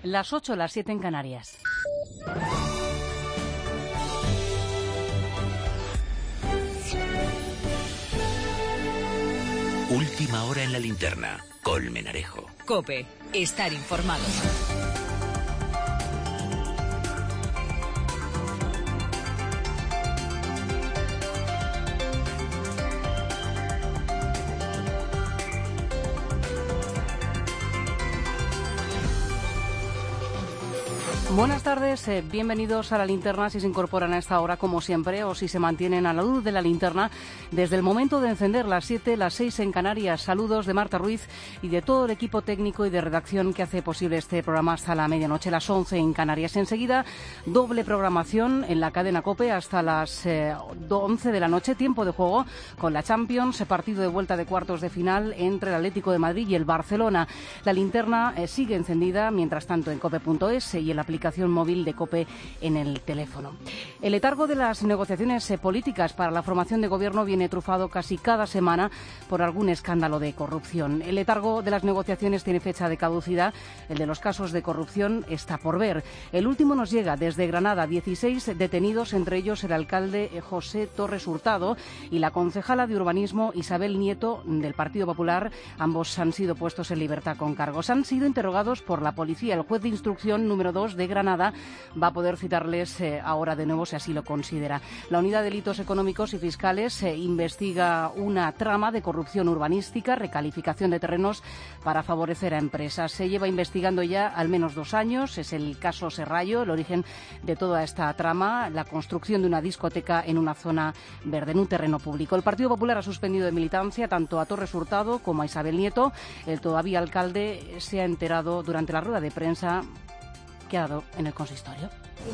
Las 8, las 7 en Canarias. Última hora en la linterna. Colmenarejo. COPE. Estar informados. Buenas tardes, bienvenidos a la linterna si se incorporan a esta hora como siempre o si se mantienen a la luz de la linterna desde el momento de encender las 7, las 6 en Canarias. Saludos de Marta Ruiz y de todo el equipo técnico y de redacción que hace posible este programa hasta la medianoche, las 11 en Canarias. Enseguida, doble programación en la cadena COPE hasta las 11 de la noche, tiempo de juego con la Champions, partido de vuelta de cuartos de final entre el Atlético de Madrid y el Barcelona. La linterna sigue encendida, mientras tanto en cope.es y en la aplicación móvil de COPE en el teléfono. El letargo de las negociaciones políticas para la formación de gobierno viene trufado casi cada semana por algún escándalo de corrupción. El letargo de las negociaciones tiene fecha de caducidad. El de los casos de corrupción está por ver. El último nos llega desde Granada, 16 detenidos, entre ellos el alcalde José Torres Hurtado y la concejala de urbanismo Isabel Nieto del Partido Popular. Ambos han sido puestos en libertad con cargos. Han sido interrogados por la policía. El juez de instrucción número 2 de Granada va a poder citarles ahora de nuevo si así lo considera. La Unidad de Delitos Económicos y Fiscales investiga una trama de corrupción urbanística, recalificación de terrenos para favorecer a empresas. Se lleva investigando ya al menos 2 años. Es el caso Serrallo, el origen de toda esta trama, la construcción de una discoteca en una zona verde, en un terreno público. El Partido Popular ha suspendido de militancia tanto a Torres Hurtado como a Isabel Nieto. El todavía alcalde se ha enterado durante la rueda de prensa que ha dado en el consistorio.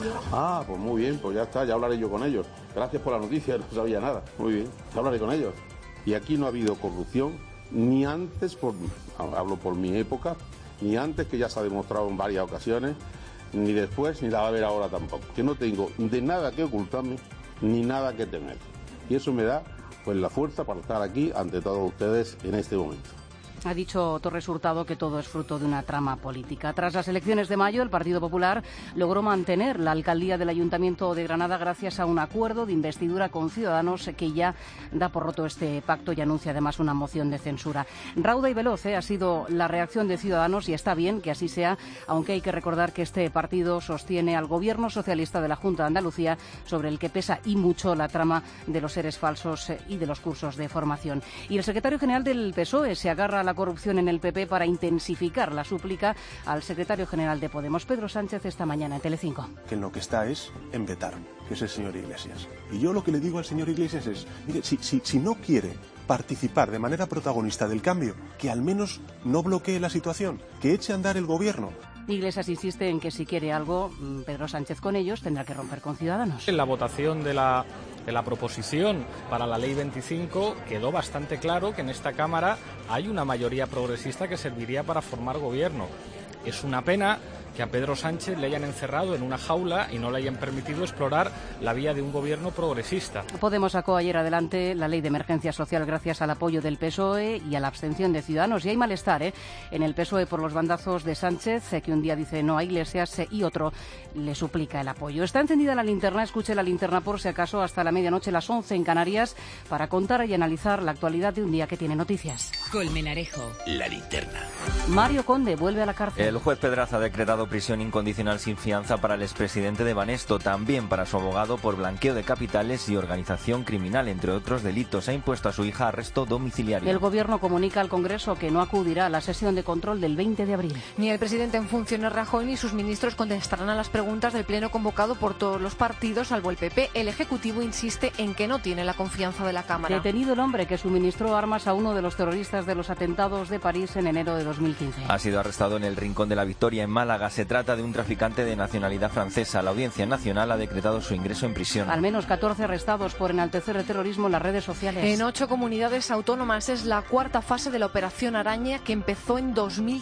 Pues muy bien, pues ya está, ya hablaré yo con ellos. Gracias por la noticia, no sabía nada. Muy bien, ya hablaré con ellos. Y aquí no ha habido corrupción, ni antes, hablo por mi época, ni antes, que ya se ha demostrado en varias ocasiones, ni después, ni la va a haber ahora tampoco. Que no tengo de nada que ocultarme, ni nada que temer. Y eso me da pues la fuerza para estar aquí ante todos ustedes en este momento. Ha dicho Torres Hurtado que todo es fruto de una trama política. Tras las elecciones de mayo, el Partido Popular logró mantener la alcaldía del Ayuntamiento de Granada gracias a un acuerdo de investidura con Ciudadanos que ya da por roto este pacto y anuncia además una moción de censura. Rauda y veloz ha sido la reacción de Ciudadanos y está bien que así sea, aunque hay que recordar que este partido sostiene al Gobierno socialista de la Junta de Andalucía, sobre el que pesa y mucho la trama de los seres falsos y de los cursos de formación. Y el secretario general del PSOE se agarra a la corrupción en el PP para intensificar la súplica al secretario general de Podemos, Pedro Sánchez, esta mañana en Telecinco. Que en lo que está es en vetar, que es el señor Iglesias. Y yo lo que le digo al señor Iglesias es, mire, si no quiere participar de manera protagonista del cambio, que al menos no bloquee la situación, que eche a andar el gobierno. Iglesias insiste en que si quiere algo, Pedro Sánchez con ellos tendrá que romper con Ciudadanos. En la votación de la proposición para la Ley 25 quedó bastante claro que en esta Cámara hay una mayoría progresista que serviría para formar gobierno. Es una pena que a Pedro Sánchez le hayan encerrado en una jaula y no le hayan permitido explorar la vía de un gobierno progresista. Podemos sacó ayer adelante la ley de emergencia social gracias al apoyo del PSOE y a la abstención de Ciudadanos. Y hay malestar en el PSOE por los bandazos de Sánchez, que un día dice no a Iglesias y otro le suplica el apoyo. Está encendida la linterna, escuche la linterna por si acaso hasta la medianoche, las 11 en Canarias, para contar y analizar la actualidad de un día que tiene noticias. Colmenarejo. La linterna. Mario Conde vuelve a la cárcel. El juez Pedraza ha decretado prisión incondicional sin fianza para el expresidente de Banesto, también para su abogado por blanqueo de capitales y organización criminal, entre otros delitos. Ha impuesto a su hija arresto domiciliario. El Gobierno comunica al Congreso que no acudirá a la sesión de control del 20 de abril. Ni el presidente en funciones Rajoy ni sus ministros contestarán a las preguntas del Pleno convocado por todos los partidos, salvo el PP. El Ejecutivo insiste en que no tiene la confianza de la Cámara. Detenido el hombre que suministró armas a uno de los terroristas de los atentados de París en enero de 2015. Ha sido arrestado en el Rincón de la Victoria, en Málaga. Se trata de un traficante de nacionalidad francesa. La Audiencia Nacional ha decretado su ingreso en prisión. Al menos 14 arrestados por enaltecer el terrorismo en las redes sociales. En 8 comunidades autónomas es la cuarta fase de la Operación Araña, que empezó en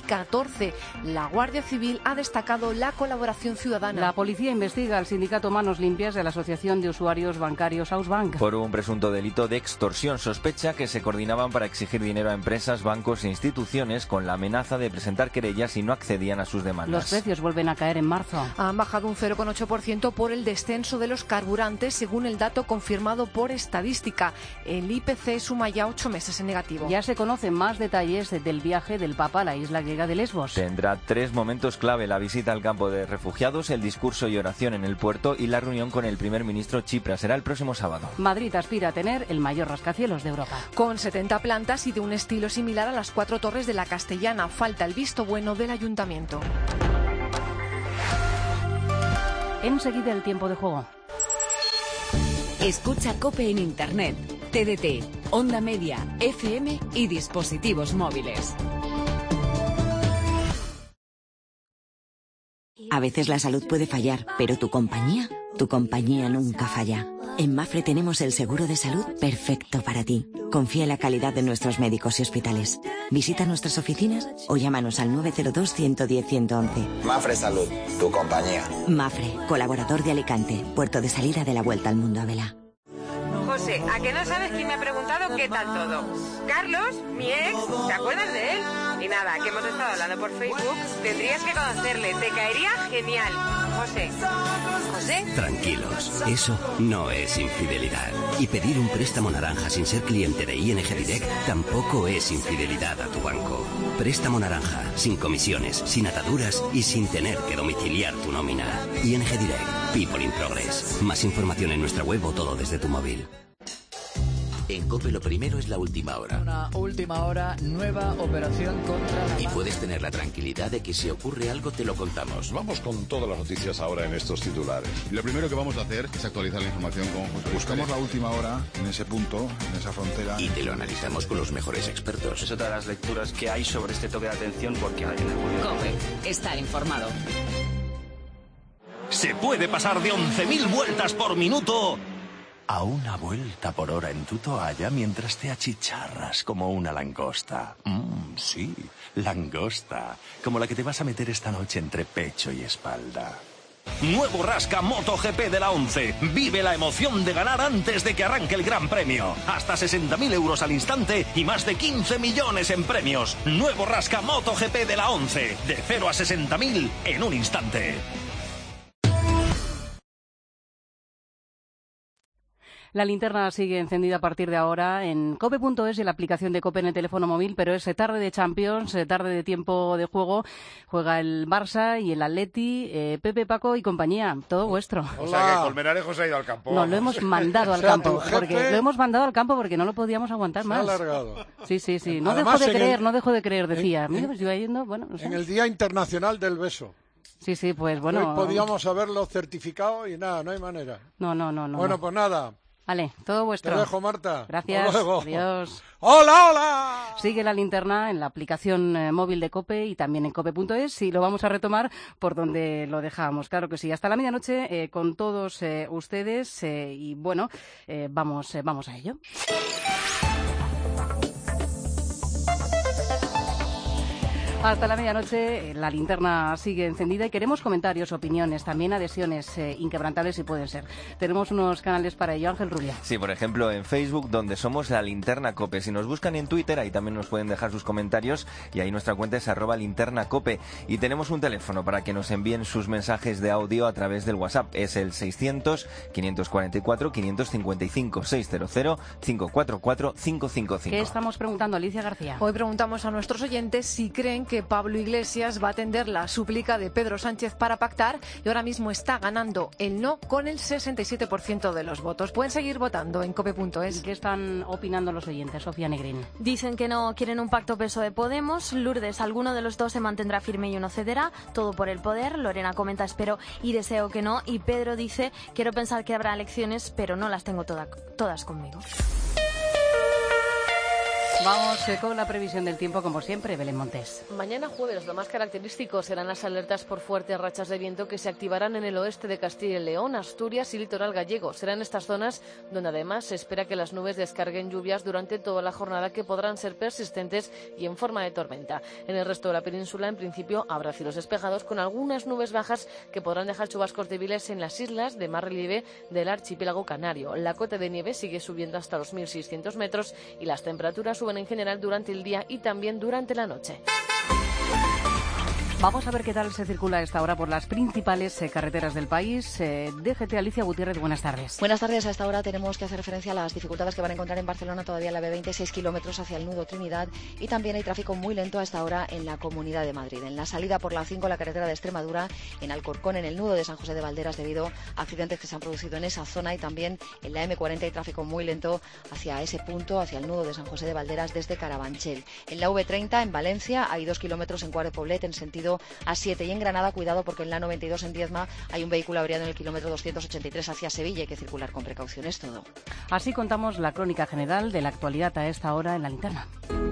2014. La Guardia Civil ha destacado la colaboración ciudadana. La policía investiga al sindicato Manos Limpias de la Asociación de Usuarios Bancarios Ausbank. Por un presunto delito de extorsión. Sospecha que se coordinaban para exigir dinero a empresas, bancos e instituciones con la amenaza de presentar querellas si no accedían a sus demandas. Los precios vuelven a caer en marzo. Han bajado un 0,8% por el descenso de los carburantes, según el dato confirmado por Estadística. El IPC suma ya 8 meses en negativo. Ya se conocen más detalles del viaje del Papa a la isla griega de Lesbos. Tendrá 3 momentos clave: la visita al campo de refugiados, el discurso y oración en el puerto y la reunión con el primer ministro Tsipras. Será el próximo sábado. Madrid aspira a tener el mayor rascacielos de Europa. Con 70 plantas y de un estilo similar a las 4 torres de la Castellana. Falta el visto bueno del ayuntamiento. Enseguida el tiempo de juego. Escucha COPE en Internet, TDT, Onda Media, FM y dispositivos móviles. A veces la salud puede fallar, pero tu compañía nunca falla. En Mafre tenemos el seguro de salud perfecto para ti. Confía en la calidad de nuestros médicos y hospitales. Visita nuestras oficinas o llámanos al 902-110-111. Mafre Salud, tu compañía. Mafre, colaborador de Alicante, puerto de salida de la Vuelta al Mundo a vela. José, ¿a qué no sabes quién me ha preguntado qué tal todo? Carlos, mi ex, ¿te acuerdas de él? Y nada, que hemos estado hablando por Facebook. Tendrías que conocerle, te caería genial. José. ¿José? Tranquilos, eso no es infidelidad. Y pedir un préstamo naranja sin ser cliente de ING Direct tampoco es infidelidad a tu banco. Préstamo naranja, sin comisiones, sin ataduras y sin tener que domiciliar tu nómina. ING Direct, People in Progress. Más información en nuestra web o todo desde tu móvil. En COPE lo primero es la última hora. Una última hora, nueva operación contra la... Y puedes tener la tranquilidad de que si ocurre algo te lo contamos. Vamos con todas las noticias ahora en estos titulares. Lo primero que vamos a hacer es actualizar la información con José. Buscamos la última hora en ese punto, en esa frontera. Y te lo analizamos con los mejores expertos. Es otra de las lecturas que hay sobre este toque de atención porque hay en el gobierno. COPE, estar informado. Se puede pasar de 11.000 vueltas por minuto a una vuelta por hora en tu toalla mientras te achicharras como una langosta. Sí, langosta, como la que te vas a meter esta noche entre pecho y espalda. Nuevo Rasca MotoGP de la 11. Vive la emoción de ganar antes de que arranque el Gran Premio. Hasta 60.000 euros al instante y más de 15 millones en premios. Nuevo Rasca MotoGP de la 11. De 0 a 60.000 en un instante. La linterna sigue encendida a partir de ahora en cope.es y la aplicación de COPE en el teléfono móvil, pero es tarde de Champions, tarde de tiempo de juego. Juega el Barça y el Atleti, Pepe, Paco y compañía. Todo vuestro. O sea que Colmenarejo se ha ido al campo. No, lo hemos mandado al campo. Lo hemos mandado al campo porque no lo podíamos aguantar más. Se ha alargado. Sí. No dejo de creer, decía. Mira, pues iba yendo, bueno, no sé. En el Día Internacional del Beso. Sí, pues bueno. Hoy podíamos haberlo certificado y nada, no hay manera. No. Bueno, pues nada. Vale, todo vuestro. Te dejo, Marta. Gracias. Hasta luego. Adiós. ¡Hola! Sigue la linterna en la aplicación móvil de COPE y también en cope.es y lo vamos a retomar por donde lo dejamos. Claro que sí. Hasta la medianoche con todos ustedes y bueno, vamos a ello. Hasta la medianoche la linterna sigue encendida y queremos comentarios, opiniones, también adhesiones inquebrantables si pueden ser. Tenemos unos canales para ello, Ángel Rubia. Sí, por ejemplo en Facebook, donde somos la Linterna Cope. Si nos buscan en Twitter, ahí también nos pueden dejar sus comentarios y ahí nuestra cuenta es @linternacope. Y tenemos un teléfono para que nos envíen sus mensajes de audio a través del WhatsApp. Es el 600-544-555, 600-544-555. ¿Qué estamos preguntando, Alicia García? Hoy preguntamos a nuestros oyentes si creen que Pablo Iglesias va a atender la súplica de Pedro Sánchez para pactar y ahora mismo está ganando el no con el 67% de los votos. Pueden seguir votando en cope.es. ¿Qué están opinando los oyentes, Sofía Negrín? Dicen que no quieren un pacto PSOE-Podemos. Lourdes, alguno de los dos se mantendrá firme y uno cederá. Todo por el poder. Lorena comenta espero y deseo que no. Y Pedro dice quiero pensar que habrá elecciones, pero no las tengo todas conmigo. Vamos con la previsión del tiempo, como siempre, Belén Montes. Mañana jueves lo más característico serán las alertas por fuertes rachas de viento que se activarán en el oeste de Castilla y León, Asturias y litoral gallego. Serán estas zonas donde además se espera que las nubes descarguen lluvias durante toda la jornada que podrán ser persistentes y en forma de tormenta. En el resto de la península, en principio, habrá cielos despejados con algunas nubes bajas que podrán dejar chubascos débiles en las islas de más relieve del archipiélago canario. La cota de nieve sigue subiendo hasta los 1.600 metros y las temperaturas suben en general durante el día y también durante la noche. Vamos a ver qué tal se circula a esta hora por las principales carreteras del país. DGT, Alicia Gutiérrez, buenas tardes. Buenas tardes. A esta hora tenemos que hacer referencia a las dificultades que van a encontrar en Barcelona todavía en la B20, 6 kilómetros hacia el nudo Trinidad, y también hay tráfico muy lento a esta hora en la Comunidad de Madrid. En la salida por la 5, la carretera de Extremadura, en Alcorcón, en el nudo de San José de Valderas, debido a accidentes que se han producido en esa zona, y también en la M40 hay tráfico muy lento hacia ese punto, hacia el nudo de San José de Valderas desde Carabanchel. En la V30, en Valencia, hay 2 kilómetros en Cuart de Poblet en sentido A7, y en Granada, cuidado porque en la 92 en Diezma hay un vehículo averiado en el kilómetro 283 hacia Sevilla. Hay que circular con precaución, es todo. Así contamos la crónica general de la actualidad a esta hora en la linterna.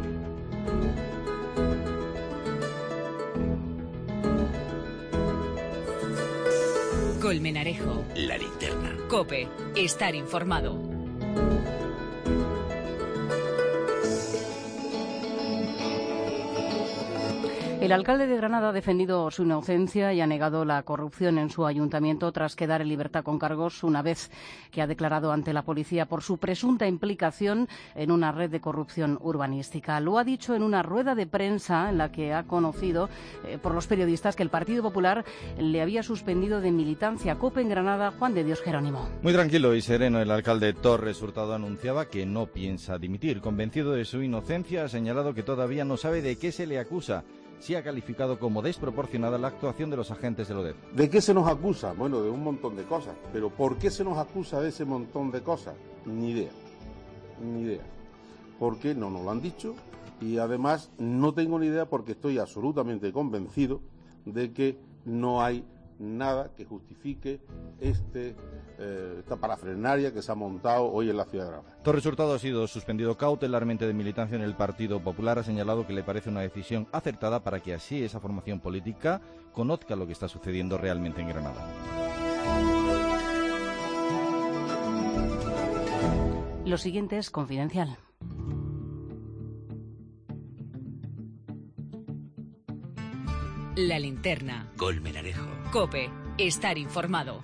Colmenarejo. La linterna. COPE. Estar informado. El alcalde de Granada ha defendido su inocencia y ha negado la corrupción en su ayuntamiento tras quedar en libertad con cargos una vez que ha declarado ante la policía por su presunta implicación en una red de corrupción urbanística. Lo ha dicho en una rueda de prensa en la que ha conocido por los periodistas que el Partido Popular le había suspendido de militancia. COPE en Granada, Juan de Dios Jerónimo. Muy tranquilo y sereno, el alcalde Torres Hurtado anunciaba que no piensa dimitir. Convencido de su inocencia, ha señalado que todavía no sabe de qué se le acusa. Sí ha calificado como desproporcionada la actuación de los agentes del ODEF. ¿De qué se nos acusa? Bueno, de un montón de cosas. Pero ¿por qué se nos acusa de ese montón de cosas? Ni idea. Ni idea. Porque no nos lo han dicho, y además no tengo ni idea porque estoy absolutamente convencido de que no hay nada que justifique esta parafernalia que se ha montado hoy en la ciudad de Granada. Torres Hurtado ha sido suspendido cautelarmente de militancia en el Partido Popular. Ha señalado que le parece una decisión acertada para que así esa formación política conozca lo que está sucediendo realmente en Granada. Lo siguiente es confidencial. La linterna. Colmenarejo. COPE. Estar informado.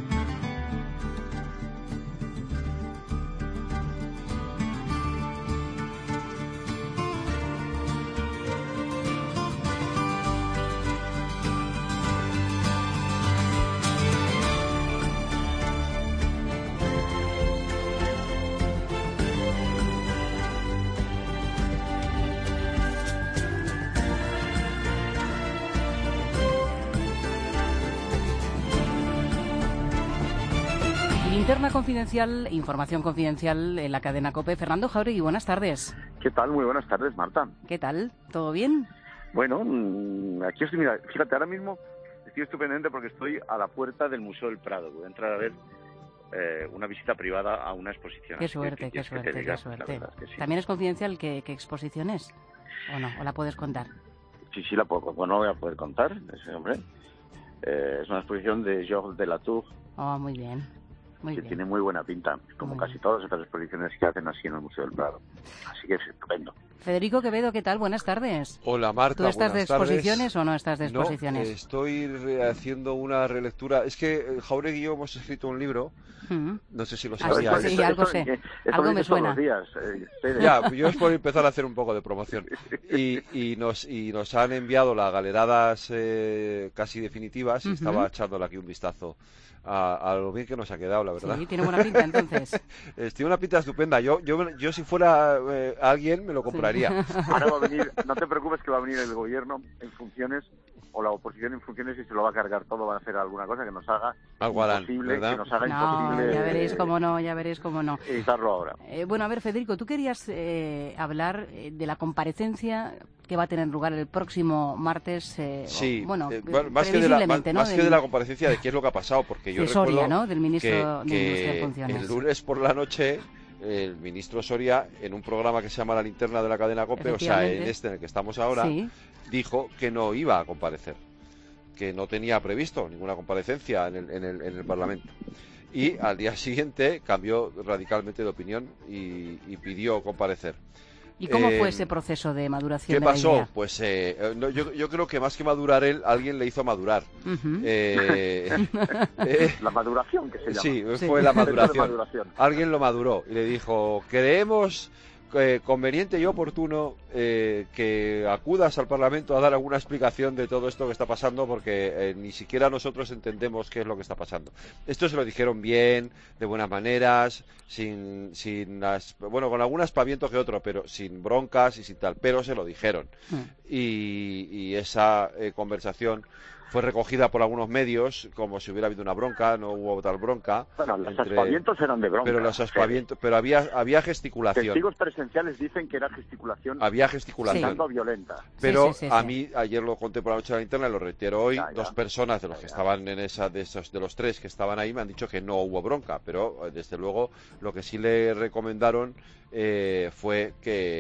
Linterna confidencial, información confidencial en la cadena COPE. Fernando Jáuregui, buenas tardes. ¿Qué tal? Muy buenas tardes, Marta. ¿Qué tal? ¿Todo bien? Bueno, aquí estoy, mira, fíjate, ahora mismo estoy estupendamente porque estoy a la puerta del Museo del Prado. Voy a entrar a ver una visita privada a una exposición. Qué suerte, qué suerte, qué suerte. Sí. ¿También es confidencial qué exposición es? ¿O no? ¿O la puedes contar? Sí, la puedo, bueno, voy a poder contar, ese hombre. Es una exposición de Georges Delatour. Oh, muy bien. Que tiene muy buena pinta, como casi todas estas exposiciones que hacen así en el Museo del Prado. Así que es estupendo. Federico Quevedo, ¿qué tal? Buenas tardes. Hola, Marta. ¿Tú estás de exposiciones tardes. O no estás de exposiciones? No, estoy haciendo una relectura. Es que Jáuregui y yo hemos escrito un libro. No sé si lo sabías. Sí, algo sé. Algo me suena. Ya, yo es por empezar a hacer un poco de promoción. Y nos han enviado las galeradas casi definitivas y estaba echándole aquí un vistazo a lo bien que nos ha quedado, la verdad. Sí, tiene buena pinta, entonces. Tiene una pinta estupenda. Yo si fuera alguien, me lo compraría. Sí. Ahora va a venir, no te preocupes que va a venir el gobierno en funciones, o la oposición en funciones, y se lo va a cargar todo, va a hacer alguna cosa que nos haga imposible, ¿verdad? que nos haga imposible. Ya veréis cómo no. Editarlo ahora. Bueno, a ver, Federico, tú querías hablar de la comparecencia que va a tener lugar el próximo martes. Sí, más que de la comparecencia, de qué es lo que ha pasado, porque yo recuerdo Soria, ¿no? Del ministro de Industria en funciones. El lunes por la noche el ministro Soria, en un programa que se llama La Linterna de la cadena COPE, o sea, en el que estamos ahora, dijo que no iba a comparecer, que no tenía previsto ninguna comparecencia en el Parlamento. Y al día siguiente cambió radicalmente de opinión y pidió comparecer. ¿Y cómo fue ese proceso de maduración? ¿Qué pasó? La idea? Pues yo creo que más que madurar él, alguien le hizo madurar. La maduración, que se llama. Sí, fue la maduración. Alguien lo maduró y le dijo, creemos conveniente y oportuno que acudas al Parlamento a dar alguna explicación de todo esto que está pasando, porque ni siquiera nosotros entendemos qué es lo que está pasando. Esto se lo dijeron bien, de buenas maneras, con algún aspaviento que otro, pero sin broncas y sin tal, pero se lo dijeron. Y esa conversación fue recogida por algunos medios como si hubiera habido una bronca. No hubo tal bronca. Bueno, los aspavientos eran de bronca. Pero los aspavientos, pero había gesticulación. Testigos presenciales dicen que era gesticulación. Había gesticulación. Violenta. Pero a mí, ayer lo conté por la noche en la linterna y lo reitero hoy, dos personas de los que estaban en esa, de los tres que estaban ahí, me han dicho que no hubo bronca, pero desde luego lo que sí le recomendaron fue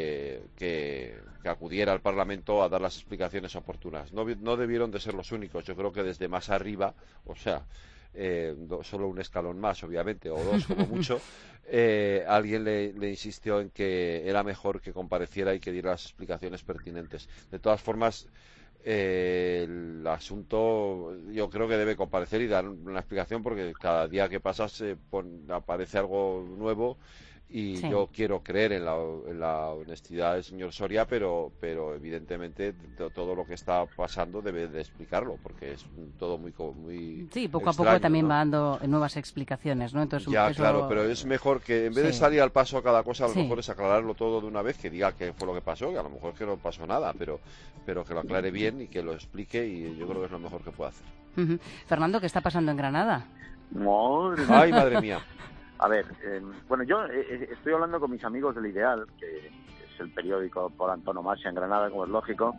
que acudiera al Parlamento a dar las explicaciones oportunas. No debieron de ser los únicos. Yo creo que desde más arriba, o sea, solo un escalón más, obviamente, o dos como mucho, alguien le insistió en que era mejor que compareciera y que diera las explicaciones pertinentes. De todas formas, el asunto yo creo que debe comparecer y dar una explicación, porque cada día que pasa aparece algo nuevo. Y yo quiero creer en la honestidad del señor Soria, pero evidentemente todo lo que está pasando debe de explicarlo, porque es todo muy sí, poco extraño, a poco también ¿no? va dando nuevas explicaciones, ¿no? Entonces, ya, claro, pero es mejor que en vez de salir al paso a cada cosa, a lo mejor es aclararlo todo de una vez, que diga qué fue lo que pasó, que a lo mejor que no pasó nada, pero que lo aclare bien y que lo explique, y yo creo que es lo mejor que puede hacer. Fernando, ¿qué está pasando en Granada? Ay, madre mía. A ver, bueno, yo estoy hablando con mis amigos del Ideal, que es el periódico por antonomasia en Granada, como es lógico,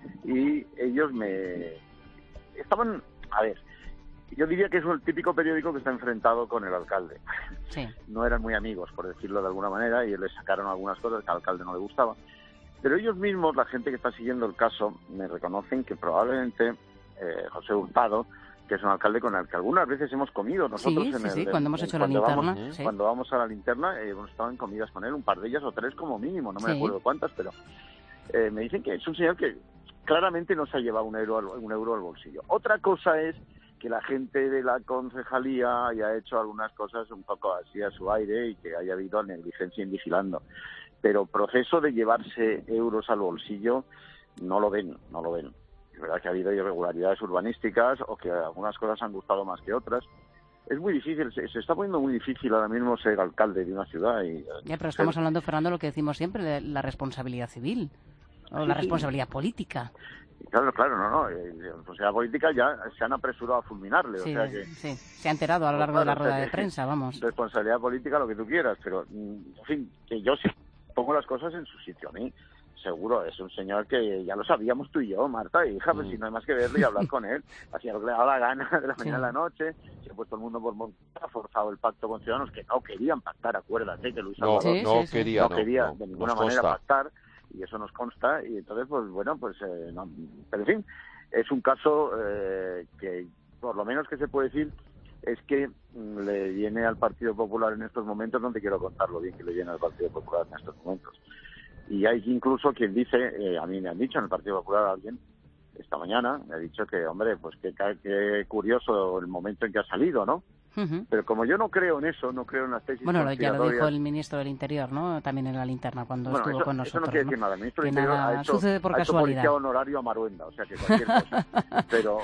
y ellos estaban, a ver, yo diría que es el típico periódico que está enfrentado con el alcalde. Sí. No eran muy amigos, por decirlo de alguna manera, y les sacaron algunas cosas que al alcalde no le gustaba. Pero ellos mismos, la gente que está siguiendo el caso, me reconocen que probablemente José Hurtado, que es un alcalde con el que algunas veces hemos comido nosotros cuando hemos hecho la linterna. Cuando vamos a la linterna, hemos estado en comidas con él, un par de ellas o tres como mínimo, no me acuerdo cuántas, pero me dicen que es un señor que claramente no se ha llevado un euro al bolsillo. Otra cosa es que la gente de la concejalía haya hecho algunas cosas un poco así a su aire y que haya habido negligencia en vigilando. Pero proceso de llevarse euros al bolsillo no lo ven. Es verdad que ha habido irregularidades urbanísticas o que algunas cosas han gustado más que otras. Es muy difícil, se está poniendo muy difícil ahora mismo ser alcalde de una ciudad. Pero estamos hablando, Fernando, lo que decimos siempre, de la responsabilidad civil o la responsabilidad política. Claro, no. La responsabilidad política ya se han apresurado a fulminarle. Sí, o sea que, se ha enterado a lo largo de la rueda de prensa, vamos. Responsabilidad política, lo que tú quieras, pero, en fin, que yo sí pongo las cosas en su sitio. A mí, seguro, es un señor que ya lo sabíamos tú y yo, Marta, hija, pues si no hay más que verlo y hablar con él, hacía lo que le daba la gana de la mañana a la noche, se ha puesto el mundo por montar, ha forzado el pacto con Ciudadanos, que no querían pactar, acuérdate que Luis Salvador no quería de ninguna manera pactar, y eso nos consta, y entonces, pues bueno, no. Pero en fin, es un caso que, por lo menos que se puede decir, es que le viene al Partido Popular en estos momentos, no te quiero contar lo bien que le viene al Partido Popular en estos momentos. Y hay incluso quien dice, a mí me han dicho en el Partido Popular alguien, esta mañana, me ha dicho que, hombre, pues qué curioso el momento en que ha salido, ¿no? Pero como yo no creo en eso, no creo en las tesis conspiratorias... ya lo dijo el ministro del Interior, ¿no? También en la linterna, cuando estuvo con nosotros. Eso no quiere decir nada. El ministro del Interior ha hecho policía honorario a Maruenda, o sea que cualquier cosa. Pero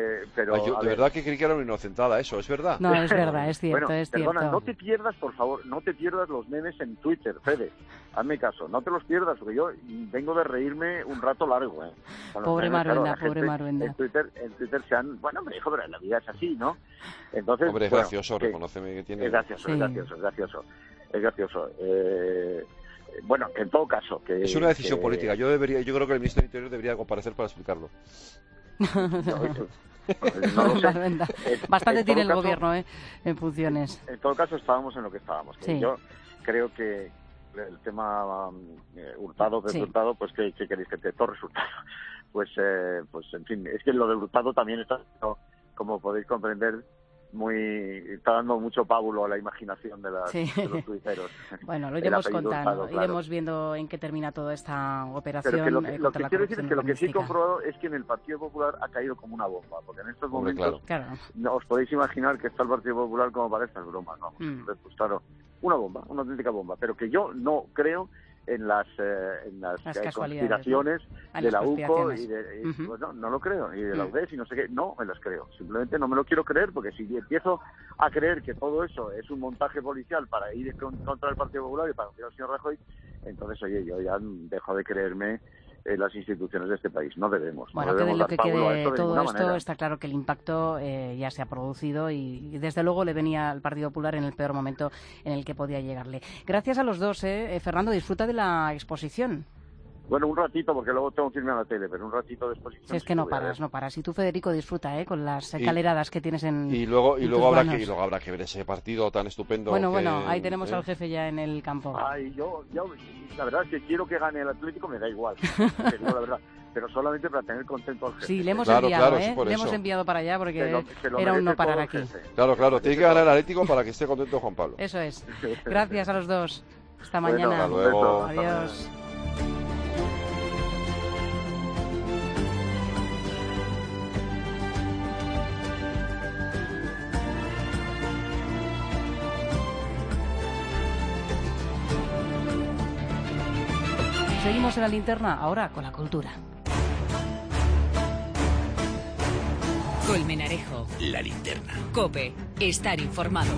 yo de verdad que creí que era una inocentada eso, ¿es verdad? No, es verdad, es cierto, bueno, es cierto. Perdona, no te pierdas, por favor, no te pierdas los memes en Twitter, Fede. Hazme caso, no te los pierdas, porque yo vengo de reírme un rato largo. Pobre Maruenda, pobre Maruenda. En Twitter se han... Bueno, me dijo, pero la vida es así, ¿no? Entonces, hombre, es gracioso, reconóceme que tiene... Es gracioso. Bueno, en todo caso... es una decisión política. Yo creo que el ministro del Interior debería comparecer para explicarlo. No lo sé. Bastante tiene el gobierno en funciones. En todo caso, estábamos en lo que estábamos. Sí. Yo creo que el tema Hurtado, Hurtado, pues ¿qué queréis que te Torres Hurtado? Pues en fin, es que lo de Hurtado también está, como podéis comprender, está dando mucho pábulo a la imaginación de los tuiteros. Bueno, lo iremos contando, iremos viendo en qué termina toda esta operación. Pero lo que quiero decir es que lo que sí he comprobado es que en el Partido Popular ha caído como una bomba, porque en estos momentos no os podéis imaginar que está el Partido Popular como para estas bromas, ¿no? Pues claro, una bomba, una auténtica bomba, pero que yo no creo en las conspiraciones de la UCO y pues no lo creo, y de la UDES y no sé qué, no me las creo, simplemente no me lo quiero creer, porque si empiezo a creer que todo eso es un montaje policial para ir contra el Partido Popular y para contra el señor Rajoy, entonces oye, yo ya dejo de creerme en las instituciones de este país, no debemos. Bueno, no debemos que de lo que quede todo esto, manera. está claro que el impacto ya se ha producido y desde luego le venía al Partido Popular en el peor momento en el que podía llegarle. Gracias a los dos, Fernando, disfruta de la exposición. Bueno, un ratito, porque luego tengo que irme a la tele, pero un ratito de exposición. Si es que no paras. Y tú, Federico, disfruta con las caleradas que tienes en y luego habrá que ver ese partido tan estupendo. Bueno, ahí tenemos al jefe ya en el campo. Ay, yo la verdad es que quiero que gane el Atlético, me da igual, te digo la verdad, pero solamente para tener contento al jefe. Sí, le hemos enviado, le hemos enviado para allá porque era un no parar aquí. Claro, tiene que ganar el Atlético para que esté contento Juan Pablo. Eso es. Gracias a los dos. Hasta mañana. Hasta luego. Adiós. Seguimos en la linterna, ahora con la cultura. Colmenarejo. La linterna. COPE. Estar informado.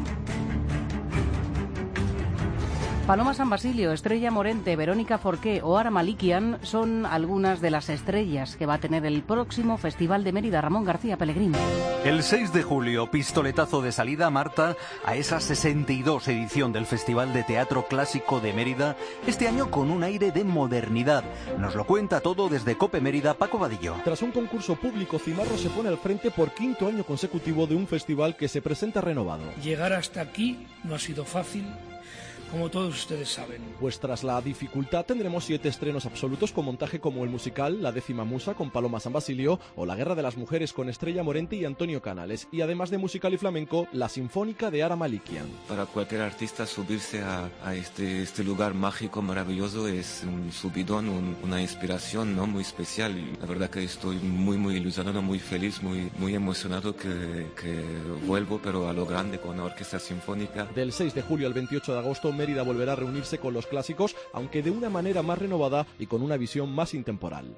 Paloma San Basilio, Estrella Morente, Verónica Forqué o Ara Malikian son algunas de las estrellas que va a tener el próximo Festival de Mérida. Ramón García Pellegrini. El 6 de julio, pistoletazo de salida, Marta, a esa 62 edición del Festival de Teatro Clásico de Mérida, este año con un aire de modernidad. Nos lo cuenta todo desde COPE Mérida, Paco Vadillo. Tras un concurso público, Cimarro se pone al frente por quinto año consecutivo de un festival que se presenta renovado. Llegar hasta aquí no ha sido fácil, como todos ustedes saben. Pues tras la dificultad tendremos 7 estrenos absolutos con montaje como el musical La décima musa con Paloma San Basilio o La guerra de las mujeres con Estrella Morente y Antonio Canales, y además de musical y flamenco, La sinfónica de Ara Malikian. Para cualquier artista subirse a este lugar mágico, maravilloso, es un subidón, una inspiración, ¿no?, muy especial, y la verdad que estoy muy ilusionado, muy feliz, muy emocionado que vuelvo, pero a lo grande, con una orquesta sinfónica. Del 6 de julio al 28 de agosto, Mérida volverá a reunirse con los clásicos, aunque de una manera más renovada y con una visión más intemporal.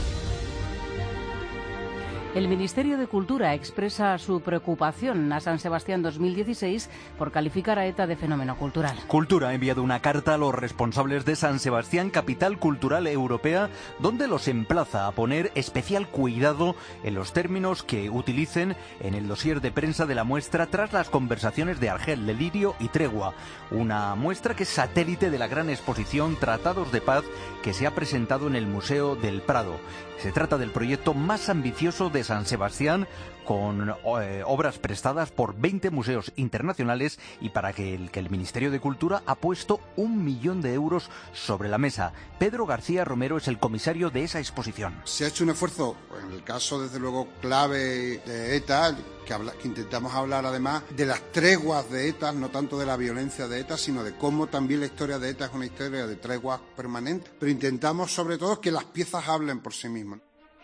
El Ministerio de Cultura expresa su preocupación a San Sebastián 2016 por calificar a ETA de fenómeno cultural. Cultura ha enviado una carta a los responsables de San Sebastián, capital cultural europea, donde los emplaza a poner especial cuidado en los términos que utilicen en el dossier de prensa de la muestra tras las conversaciones de Argel, Delirio y Tregua. Una muestra que es satélite de la gran exposición Tratados de Paz que se ha presentado en el Museo del Prado. Se trata del proyecto más ambicioso de San Sebastián, con obras prestadas por 20 museos internacionales y para que el Ministerio de Cultura ha puesto 1 millón de euros sobre la mesa. Pedro García Romero es el comisario de esa exposición. Se ha hecho un esfuerzo, en el caso desde luego clave de ETA, que intentamos hablar además de las treguas de ETA, no tanto de la violencia de ETA, sino de cómo también la historia de ETA es una historia de treguas permanentes. Pero intentamos sobre todo que las piezas hablen por sí mismas.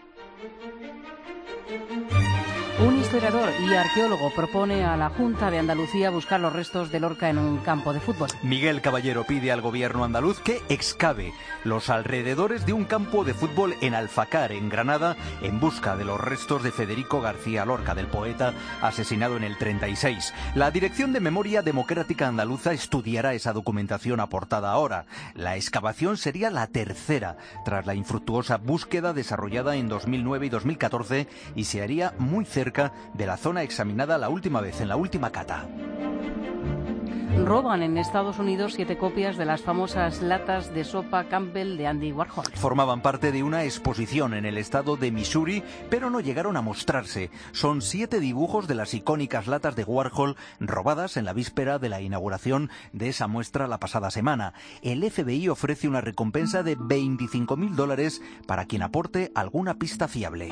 Un historiador y arqueólogo propone a la Junta de Andalucía buscar los restos de Lorca en un campo de fútbol. Miguel Caballero pide al gobierno andaluz que excave los alrededores de un campo de fútbol en Alfacar, en Granada, en busca de los restos de Federico García Lorca, del poeta asesinado en el 36. La Dirección de Memoria Democrática Andaluza estudiará esa documentación aportada ahora. La excavación sería la tercera, tras la infructuosa búsqueda desarrollada en 2009 y 2014, y se haría muy cerca de la zona examinada la última vez, en la última cata. Roban en Estados Unidos 7 copias de las famosas latas de sopa Campbell de Andy Warhol. Formaban parte de una exposición en el estado de Missouri, pero no llegaron a mostrarse. Son 7 dibujos de las icónicas latas de Warhol robadas en la víspera de la inauguración de esa muestra la pasada semana. El FBI ofrece una recompensa de $25.000 para quien aporte alguna pista fiable.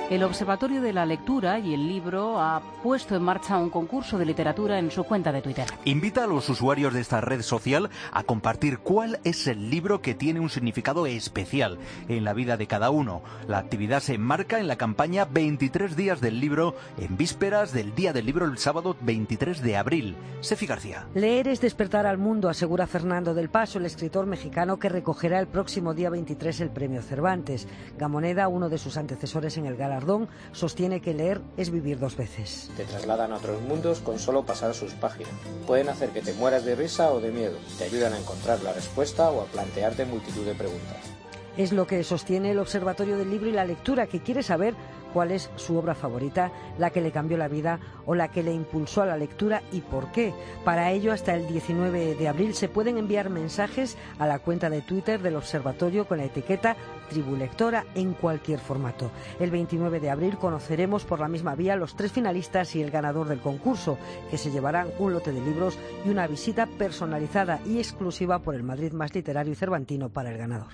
El Observatorio de la Lectura y el Libro ha puesto en marcha un concurso de literatura en su cuenta de Twitter. Invita a los usuarios de esta red social a compartir cuál es el libro que tiene un significado especial en la vida de cada uno. La actividad se enmarca en la campaña 23 días del libro, en vísperas del Día del Libro el sábado 23 de abril. Sefi García. Leer es despertar al mundo, asegura Fernando del Paso, el escritor mexicano que recogerá el próximo día 23 el premio Cervantes. Gamoneda, uno de sus antecesores en el galardón, sostiene que leer es vivir dos veces. Te trasladan a otros mundos con solo pasar sus páginas. Pueden hacer que te mueras de risa o de miedo. Te ayudan a encontrar la respuesta o a plantearte multitud de preguntas. Es lo que sostiene el Observatorio del Libro y la Lectura, que quiere saber cuál es su obra favorita, la que le cambió la vida o la que le impulsó a la lectura y por qué. Para ello, hasta el 19 de abril se pueden enviar mensajes a la cuenta de Twitter del Observatorio con la etiqueta Tribulectora en cualquier formato. El 29 de abril conoceremos por la misma vía los 3 finalistas y el ganador del concurso, que se llevarán un lote de libros y una visita personalizada y exclusiva por el Madrid Más Literario y Cervantino para el ganador.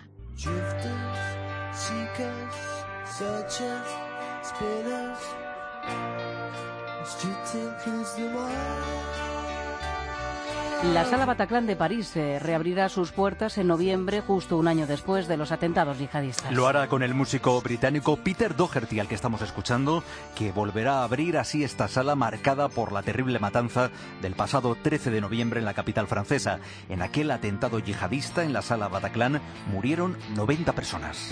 La Sala Bataclan de París reabrirá sus puertas en noviembre, justo un año después de los atentados yihadistas. Lo hará con el músico británico Peter Doherty, al que estamos escuchando, que volverá a abrir así esta sala marcada por la terrible matanza del pasado 13 de noviembre en la capital francesa. En aquel atentado yihadista en la Sala Bataclan murieron 90 personas.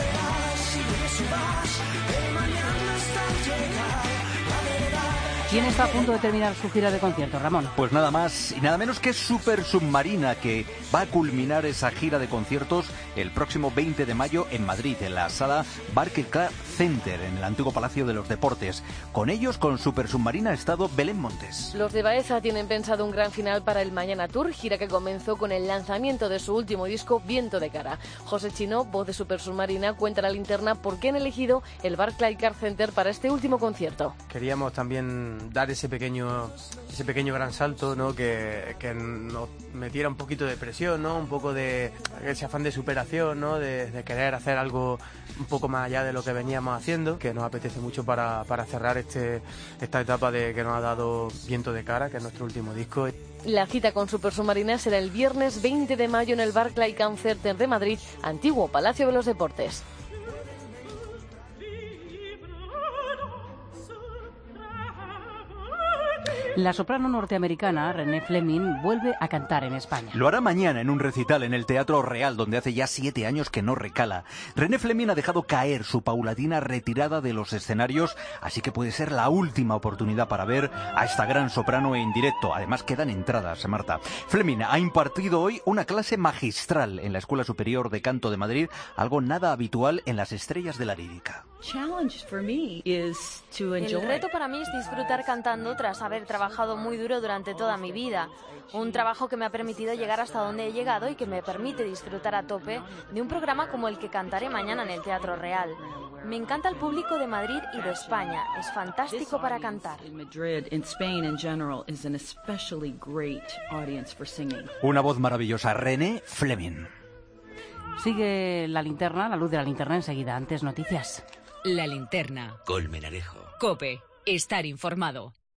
¿Quién está a punto de terminar su gira de conciertos, Ramón? Pues nada más y nada menos que Super Submarina, que va a culminar esa gira de conciertos el próximo 20 de mayo en Madrid, en la sala Barclaycard Center, en el antiguo Palacio de los Deportes. Con ellos, con Super Submarina, ha estado Belén Montes. Los de Baeza tienen pensado un gran final para el Mañana Tour, gira que comenzó con el lanzamiento de su último disco, Viento de Cara. José Chino, voz de Super Submarina, cuenta a la linterna por qué han elegido el Barclaycard Center para este último concierto. Queríamos también dar ese pequeño gran salto, ¿no? que nos metiera un poquito de presión, ¿no? Un poco de ese afán de superación, ¿no? de querer hacer algo un poco más allá de lo que veníamos haciendo, que nos apetece mucho para cerrar esta etapa que nos ha dado Viento de Cara, que es nuestro último disco. La cita con Super Submarina será el viernes 20 de mayo en el Barclaycard Center de Madrid, antiguo Palacio de los Deportes. La soprano norteamericana Renée Fleming vuelve a cantar en España. Lo hará mañana en un recital en el Teatro Real, donde hace ya 7 años que no recala. Renée Fleming ha dejado caer su paulatina retirada de los escenarios, así que puede ser la última oportunidad para ver a esta gran soprano en directo. Además, quedan entradas, Marta. Fleming ha impartido hoy una clase magistral en la Escuela Superior de Canto de Madrid, algo nada habitual en las estrellas de la lírica. El reto para mí es disfrutar cantando tras haber trabajado muy duro durante toda mi vida. Un trabajo que me ha permitido llegar hasta donde he llegado y que me permite disfrutar a tope de un programa como el que cantaré mañana en el Teatro Real. Me encanta el público de Madrid y de España. Es fantástico para cantar. Una voz maravillosa, Renée Fleming. Sigue la linterna, la luz de la linterna enseguida. Antes, noticias. La linterna. Colmenarejo. COPE. Estar informado.